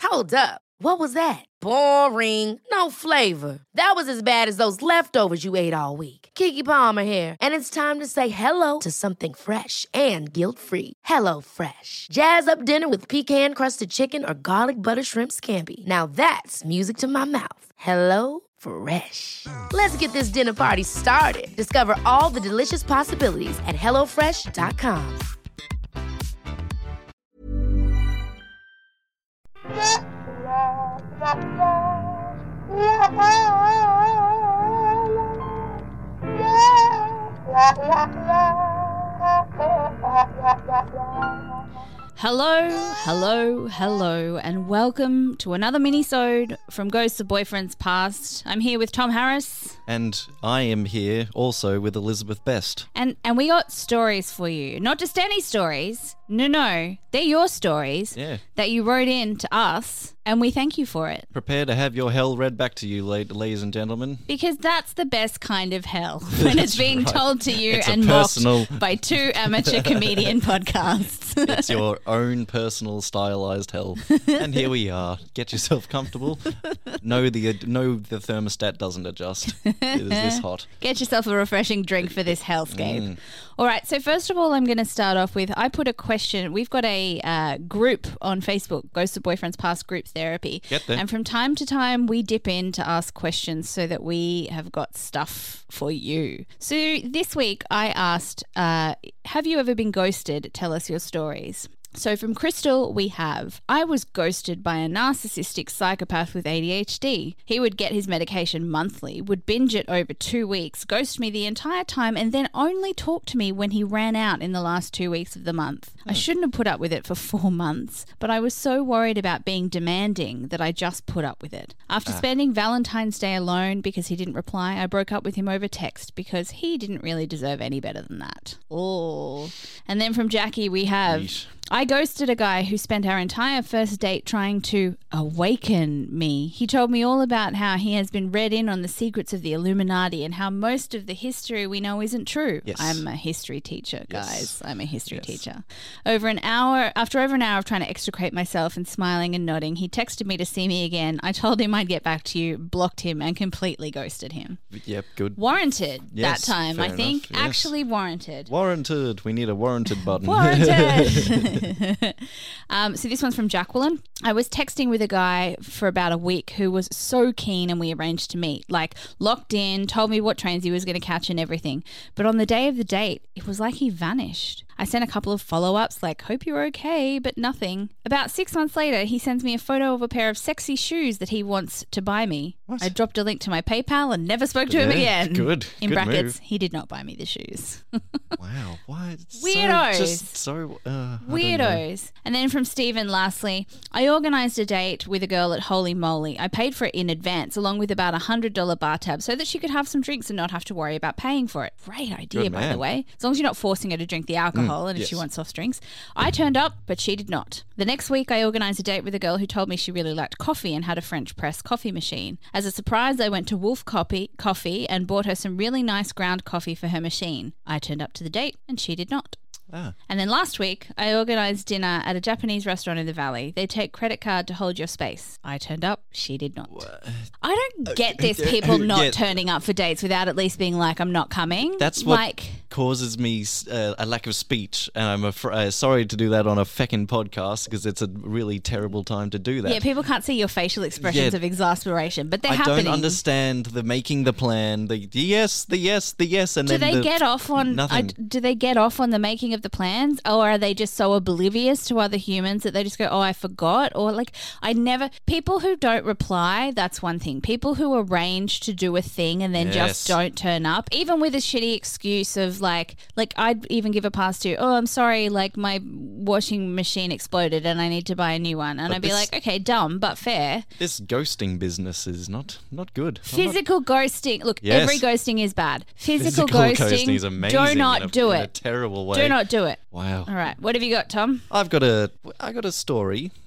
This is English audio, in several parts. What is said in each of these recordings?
Hold up. What was that? Boring. No flavor. That was as bad as those leftovers you ate all week. Keke Palmer here, and it's time to say hello to something fresh and guilt-free. Hello Fresh. Jazz up dinner with pecan-crusted chicken or garlic butter shrimp scampi. Now that's music to my mouth. Hello Fresh. Let's get this dinner party started. Discover all the delicious possibilities at hellofresh.com. Hello, and welcome to another mini-sode from Ghosts of Boyfriends Past. I'm here with Tom Harris. And I am here also with Elizabeth Best. And we got stories for you. Not just any stories. No. They're your stories that you wrote in to us, and we thank you for it. Prepare to have your hell read back to you, ladies and gentlemen. Because that's the best kind of hell, when it's being told to you it's and mocked by two amateur comedian podcasts. It's your own personal stylized hell. And here we are. Get yourself comfortable. No, the thermostat doesn't adjust. It is this hot. Get yourself a refreshing drink for this hellscape. All right, so first of all, I'm going to start off with, I put a question. We've got a group on Facebook, Ghosts of Boyfriends Past Group Therapy. Get there. And from time to time, we dip in to ask questions so that we have got stuff for you. So this week, I asked, have you ever been ghosted? Tell us your stories. So from Crystal, we have, I was ghosted by a narcissistic psychopath with ADHD. He would get his medication monthly, would binge it over 2 weeks, ghost me the entire time, and then only talk to me when he ran out in the last 2 weeks of the month. I shouldn't have put up with it for 4 months, but I was so worried about being demanding that I just put up with it. After spending Valentine's Day alone because he didn't reply, I broke up with him over text because he didn't really deserve any better than that. Oh. And then from Jackie, we have... Yeesh. I ghosted a guy who spent our entire first date trying to awaken me. He told me all about how he has been read in on the secrets of the Illuminati and how most of the history we know isn't true. Yes. I'm a history teacher, guys. Yes. I'm a history teacher. After over an hour of trying to extricate myself and smiling and nodding, he texted me to see me again. I told him I'd get back to you, blocked him, and completely ghosted him. Yep, good. Warranted Yes, that time, I fair think. enough, yes. Actually warranted. Warranted. We need a warranted button. Warranted. So this one's from Jacqueline. I was texting with a guy for about a week who was so keen and we arranged to meet. Like, locked in, told me what trains he was going to catch and everything. But on the day of the date, it was like he vanished. I sent a couple of follow-ups like, hope you're okay, but nothing. About 6 months later, he sends me a photo of a pair of sexy shoes that he wants to buy me. What? I dropped a link to my PayPal and never spoke to him again. Good. In Good brackets, move. he did not buy me the shoes. Wow. Why? Weirdos. Weirdos. And then from Stephen, lastly, I organised a date with a girl at Holy Moly. I paid for it in advance, along with about $100 bar tab, so that she could have some drinks and not have to worry about paying for it. Great idea, Good by the man. way. As long as you're not forcing her to drink the alcohol and if she yes. wants soft drinks. I turned up, but she did not. The next week, I organised a date with a girl who told me she really liked coffee and had a French press coffee machine. As a surprise, I went to Wolf Coffee and bought her some really nice ground coffee for her machine. I turned up to the date, and she did not. And then last week, I organised dinner at a Japanese restaurant in the Valley. They take credit card to hold your space. I turned up. She did not. I don't get this, people not turning up for dates without at least being like, I'm not coming. That's what causes me a lack of speech. And I'm sorry to do that on a feckin' podcast because it's a really terrible time to do that. Yeah, people can't see your facial expressions of exasperation, but they're happening. I don't understand the making the plan, the yes, and do then they get off on nothing. Do they get off on the making of the plans, or are they just so oblivious to other humans that they just go, oh, I forgot? Or like, people who don't reply, that's one thing. People who arrange to do a thing and then just don't turn up, even with a shitty excuse of like I'd even give a pass to, oh, I'm sorry, like my washing machine exploded and I need to buy a new one. And I'd be like, okay, dumb, but fair. This ghosting business is not good. Physical ghosting. Look, Yes. every ghosting is bad. Physical ghosting is amazing. Do not do in a it. terrible way. Do not do it. Wow. All right. What have you got, Tom? I've got a story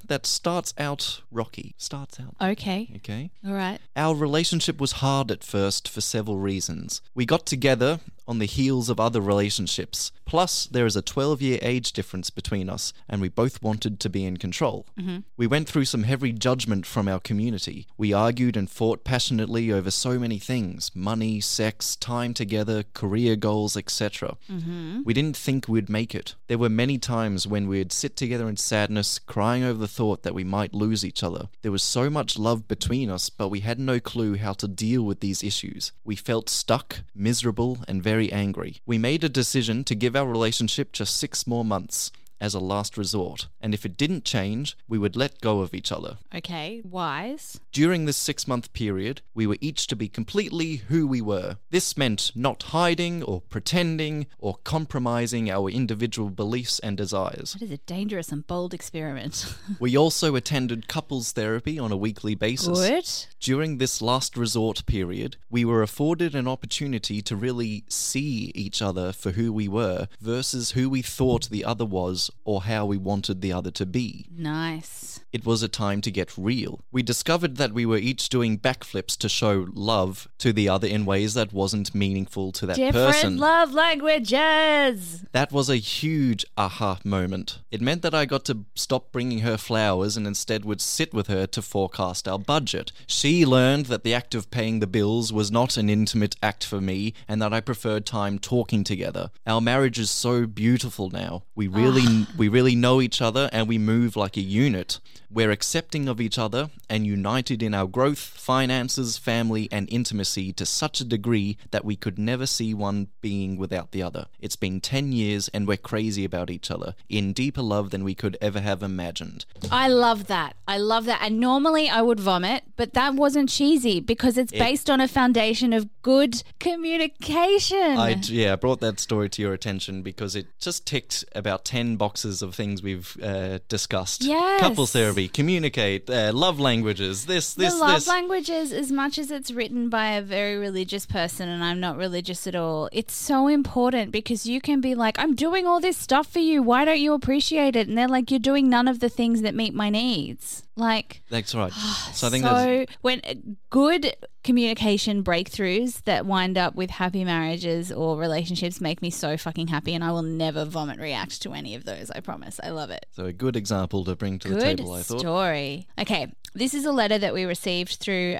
that starts out rocky. Starts out. Okay. Okay. All right. Our relationship was hard at first for several reasons. We got together on the heels of other relationships. Plus, there is a 12-year age difference between us, and we both wanted to be in control. We went through some heavy judgment from our community. We argued and fought passionately over so many things: money, sex, time together, career goals, etc. We didn't think we'd make it. There were many times when we'd sit together in sadness, crying over the thought that we might lose each other. There was so much love between us, but we had no clue how to deal with these issues. We felt stuck, miserable, and very angry. We made a decision to give our relationship just 6 more months as a last resort, and if it didn't change, we would let go of each other. Okay, wise. During this 6-month period, we were each to be completely who we were. This meant not hiding or pretending or compromising our individual beliefs and desires. That is a dangerous and bold experiment. We also attended couples therapy on a weekly basis. Good. During this last resort period, we were afforded an opportunity to really see each other for who we were versus who we thought the other was or how we wanted the other to be. Nice. It was a time to get real. We discovered that we were each doing backflips to show love to the other in ways that wasn't meaningful to that Different person. love languages. That was a huge aha moment. It meant that I got to stop bringing her flowers and instead would sit with her to forecast our budget. She learned that the act of paying the bills was not an intimate act for me and that I preferred time talking together. Our marriage is so beautiful now. We really know each other and we move like a unit. We're accepting of each other and united in our growth, finances, family, and intimacy to such a degree that we could never see one being without the other. It's been 10 years and we're crazy about each other, in deeper love than we could ever have imagined. I love that. I love that. And normally I would vomit, but that wasn't cheesy because it's based on a foundation of good communication. I brought that story to your attention because it just ticked about 10 boxes of things we've discussed. Yes. Couples therapy, communicate, love languages, this. Love languages, as much as it's written by a very religious person, and I'm not religious at all, it's so important because you can be like, I'm doing all this stuff for you. Why don't you appreciate it? And they're like, you're doing none of the things that meet my needs. Like, that's right. So I think when good communication breakthroughs that wind up with happy marriages or relationships make me so fucking happy, and I will never vomit react to any of those. I promise. I love it. So a good example to bring to the table, I thought. Good story. Okay, this is a letter that we received through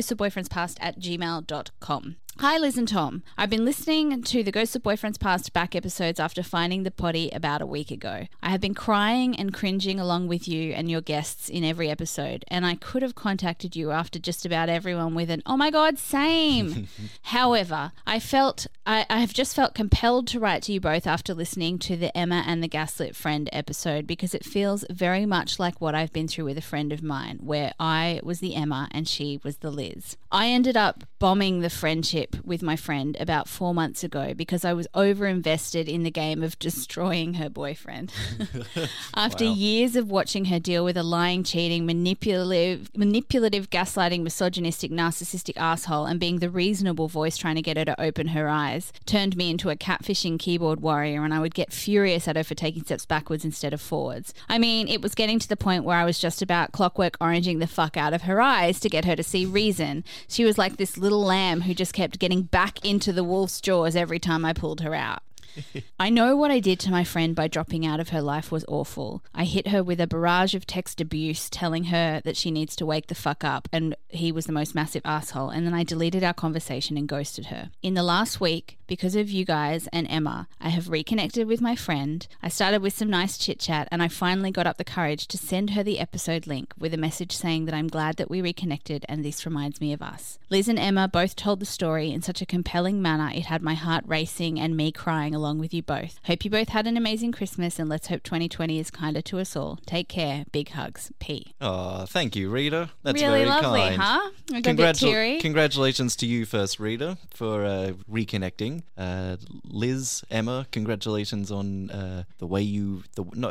ghostofboyfriendspast@gmail.com. Hi, Liz and Tom. I've been listening to the Ghosts of Boyfriends Past back episodes after finding the potty about a week ago. I have been crying and cringing along with you and your guests in every episode, and I could have contacted you after just about everyone with an, oh my God, same. However, I have just felt compelled to write to you both after listening to the Emma and the Gaslit Friend episode because it feels very much like what I've been through with a friend of mine, where I was the Emma and she was the Liz. I ended up bombing the friendship with my friend about 4 months ago because I was over-invested in the game of destroying her boyfriend. After years of watching her deal with a lying, cheating, manipulative, gaslighting, misogynistic, narcissistic asshole and being the reasonable voice trying to get her to open her eyes, turned me into a catfishing keyboard warrior, and I would get furious at her for taking steps backwards instead of forwards. I mean, it was getting to the point where I was just about clockwork oranging the fuck out of her eyes to get her to see reason. She was like this little lamb who just kept getting back into the wolf's jaws every time I pulled her out. I know what I did to my friend by dropping out of her life was awful. I hit her with a barrage of text abuse telling her that she needs to wake the fuck up and he was the most massive asshole, and then I deleted our conversation and ghosted her. In the last week, because of you guys and Emma, I have reconnected with my friend. I started with some nice chit chat and I finally got up the courage to send her the episode link with a message saying that I'm glad that we reconnected and this reminds me of us. Liz and Emma both told the story in such a compelling manner it had my heart racing and me crying along with you both. Hope you both had an amazing Christmas and let's hope 2020 is kinder to us all. Take care. Big hugs. P. Oh, thank you, Rita. That's really very lovely, kind. I got a bit teary. Congratulations to you first, reader, for reconnecting. Liz, Emma, congratulations on the way you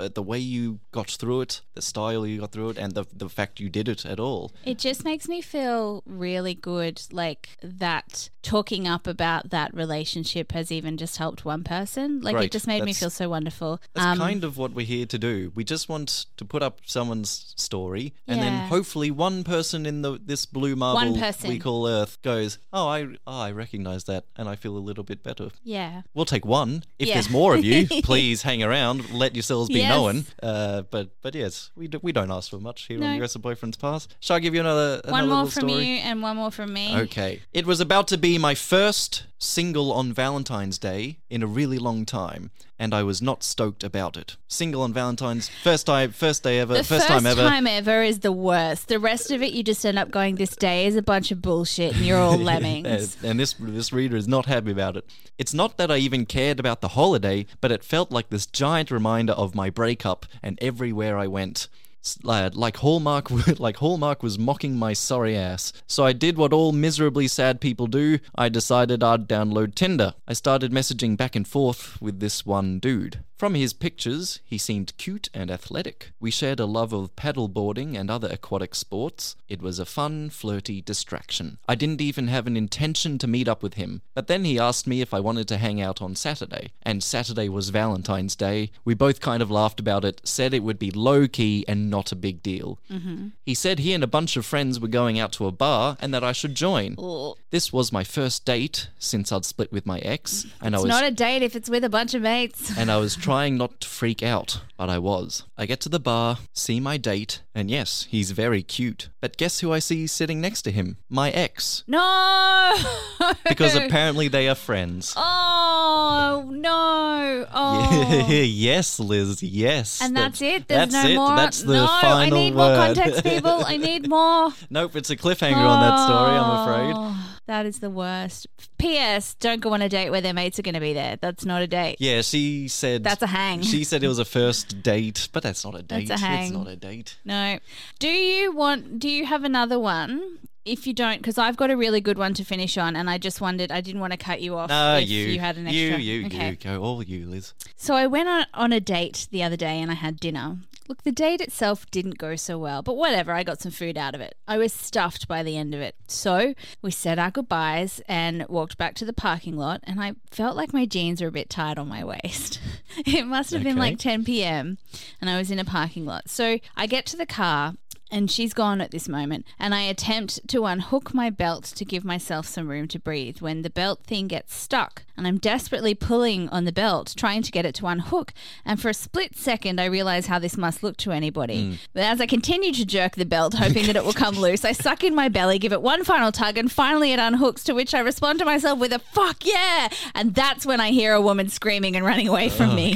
got through it, the style you got through it, and the fact you did it at all. It just makes me feel really good, like that talking up about that relationship has even just helped one person. Like Right. it just made me feel so wonderful. That's kind of what we're here to do. We just want to put up someone's story, and then Yeah. hopefully one person in this blue marble One person. we call Earth goes, I recognize that, and I feel a little bit better. Yeah. We'll take one. If Yeah. there's more of you, please hang around. Let yourselves be Yes. known. But yes, we don't ask for much here on No. Aggressive Boyfriend's Past. Shall I give you another One more little from story? you and one more from me. Okay. It was about to be my first single on Valentine's Day in a really long time, and I was not stoked about it. Single on Valentine's, first day ever, The first time ever. is the worst. The rest of it, you just end up going, this day is a bunch of bullshit and you're all lemmings. And this reader is not happy about it. It's not that I even cared about the holiday, but it felt like this giant reminder of my breakup, and everywhere I went. Like Hallmark was mocking my sorry ass. So I did what all miserably sad people do. I decided I'd download Tinder. I started messaging back and forth with this one dude. From his pictures, he seemed cute and athletic. We shared a love of paddleboarding and other aquatic sports. It was a fun, flirty distraction. I didn't even have an intention to meet up with him, but then he asked me if I wanted to hang out on Saturday. And Saturday was Valentine's Day. We both kind of laughed about it, said it would be low-key and not a big deal. Mm-hmm. He said he and a bunch of friends were going out to a bar and that I should join. Ugh. This was my first date since I'd split with my ex, and It's not a date if it's with a bunch of mates. and I was trying not to freak out, but I was. I get to the bar, see my date, and yes, he's very cute. But guess who I see sitting next to him? My ex. No! Because apparently they are friends. Oh, no. Oh. Yes, Liz, yes. And that's it? There's that's no it. more? That's the no, final I need word. more context, people. I need more. Nope, it's a cliffhanger on that story, I'm afraid. Oh, that is the worst. P.S. Don't go on a date where their mates are going to be there. That's not a date. Yeah, she said... That's a hang. She said it was a first date, but that's not a date. That's a hang. It's not a date. No. Do you have another one? If you don't, because I've got a really good one to finish on, and I just wondered, I didn't want to cut you off if you had an extra. You, Okay. go. All you, Liz. So I went on a date the other day and I had dinner. Look, the date itself didn't go so well, but whatever, I got some food out of it. I was stuffed by the end of it. So we said our goodbyes and walked back to the parking lot, and I felt like my jeans were a bit tight on my waist. It must have been Okay. like 10 p.m. and I was in a parking lot. So I get to the car, and she's gone at this moment, and I attempt to unhook my belt to give myself some room to breathe when the belt thing gets stuck, and I'm desperately pulling on the belt, trying to get it to unhook, and for a split second I realise how this must look to anybody. But as I continue to jerk the belt, hoping that it will come loose, I suck in my belly, give it one final tug, and finally it unhooks, to which I respond to myself with a "fuck yeah!" And that's when I hear a woman screaming and running away from me.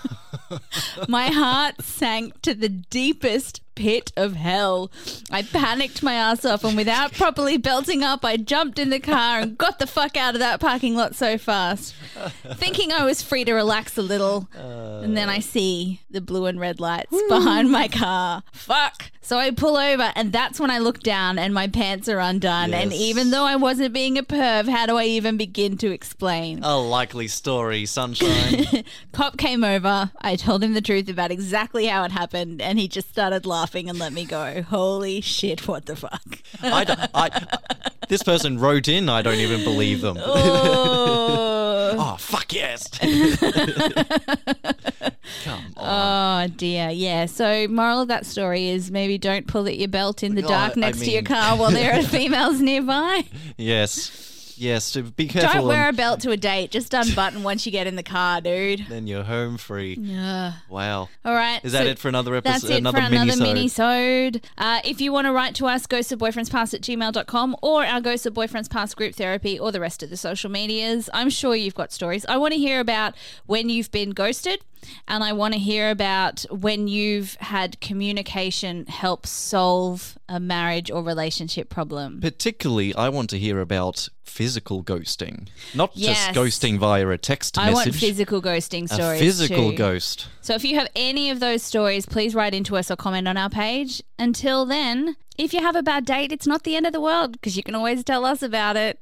My heart sank to the deepest pit of hell. I panicked my ass off, and without properly belting up, I jumped in the car and got the fuck out of that parking lot so fast, thinking I was free to relax a little. And then I see the blue and red lights behind my car. Fuck. So I pull over, and that's when I look down and my pants are undone. And Yes. even though I wasn't being a perv, how do I even begin to explain? A likely story, sunshine. Cop came over. I told him the truth about exactly how it happened, and he just started laughing and let me go. Holy shit, what the fuck? This person wrote in, I don't even believe them. Oh, Oh, fuck yes. Come on. oh dear. Yeah, so moral of that story is maybe don't pull at your belt in the God, dark next to your mean- car while there are females nearby. Yes. Yes, so be careful. Don't wear a belt to a date. Just unbutton once you get in the car, dude. Then you're home free. Ugh. Wow. All right. Is that it for another episode? That's it for another mini-sode. If you want to write to us, ghostofboyfriendspast@gmail.com, or our Ghost of Boyfriends Past group therapy, or the rest of the social medias. I'm sure you've got stories. I want to hear about when you've been ghosted, and I want to hear about when you've had communication help solve a marriage or relationship problem. Particularly, I want to hear about physical ghosting. Not Yes. just ghosting via a text I message. want physical ghosting a stories physical too. ghost. So if you have any of those stories, please write into us or comment on our page. Until then, If you have a bad date, it's not the end of the world because you can always tell us about it.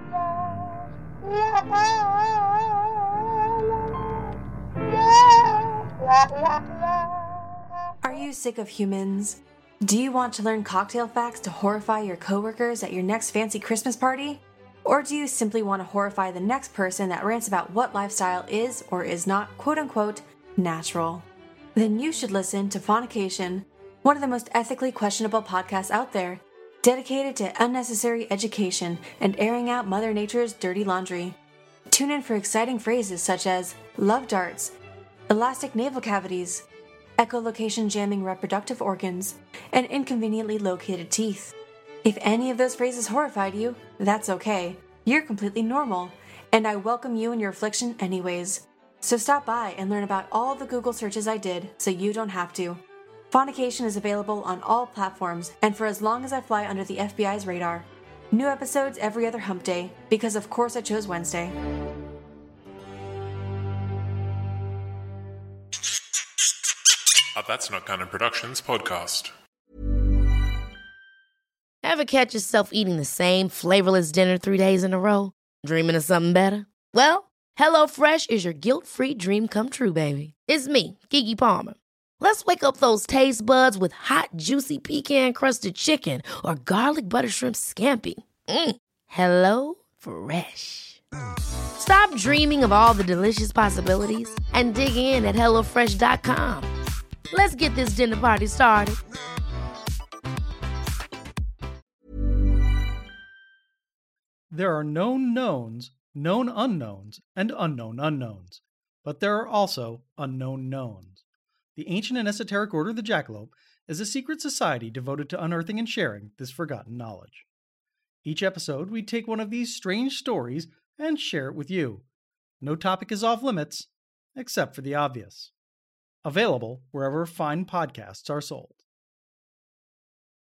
Are you sick of humans? Do you want to learn cocktail facts to horrify your coworkers at your next fancy Christmas party? Or do you simply want to horrify the next person that rants about what lifestyle is or is not quote-unquote natural? Then you should listen to Faunication, one of the most ethically questionable podcasts out there, dedicated to unnecessary education and airing out Mother Nature's dirty laundry. Tune in for exciting phrases such as love darts, elastic navel cavities, echolocation jamming reproductive organs, and inconveniently located teeth. If any of those phrases horrified you, that's okay. You're completely normal, and I welcome you in your affliction anyways. So stop by and learn about all the Google searches I did so you don't have to. Faunication is available on all platforms and for as long as I fly under the FBI's radar. New episodes every other hump day, because of course I chose Wednesday. A That's Not Canon Productions podcast. Ever catch yourself eating the same flavorless dinner 3 days in a row? Dreaming of something better? Well, HelloFresh is your guilt-free dream come true, baby. It's me, Keke Palmer. Let's wake up those taste buds with hot, juicy pecan-crusted chicken or garlic butter shrimp scampi. Hello Fresh. Stop dreaming of all the delicious possibilities and dig in at HelloFresh.com. Let's get this dinner party started. There are known knowns, known unknowns, and unknown unknowns. But there are also unknown knowns. The ancient and esoteric Order of the Jackalope is a secret society devoted to unearthing and sharing this forgotten knowledge. Each episode, we take one of these strange stories and share it with you. No topic is off limits, except for the obvious. Available wherever fine podcasts are sold.